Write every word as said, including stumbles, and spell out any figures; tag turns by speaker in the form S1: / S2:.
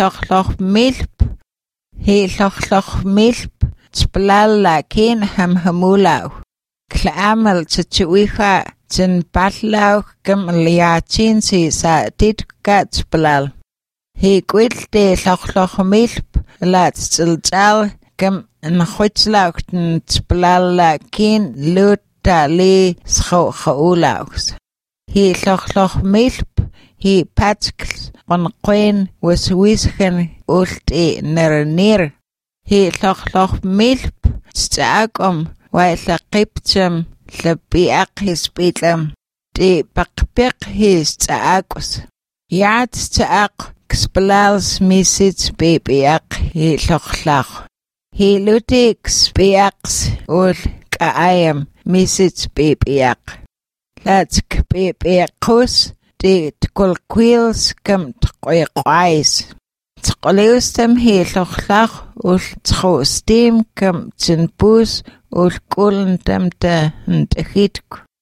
S1: loch milp, he loch loch milp, tsplala kin ham hamulau. Klamal tsuiha tin patlau gam liachinsi sa titkat splal. He quilte loch loch milp, lat tsiltal gam nchutslauchten tsplala kin luta li scho chaulauks. He loch loch milp, he patskls on quen was wisgen ulti nerenir. He loch loch milp, stagom, while the qiptum, the biak his bitlum, de bakbik his taagos. Yad taag, xplals misits bebiak, he loch loch. He lutix biaks ul kaayam misits bebiak. Let's bebiakus. De tkolquils kam tqoiqais. Tqoliustem he loch ul tqostim kam tinpus ul kulendem te ntehitk.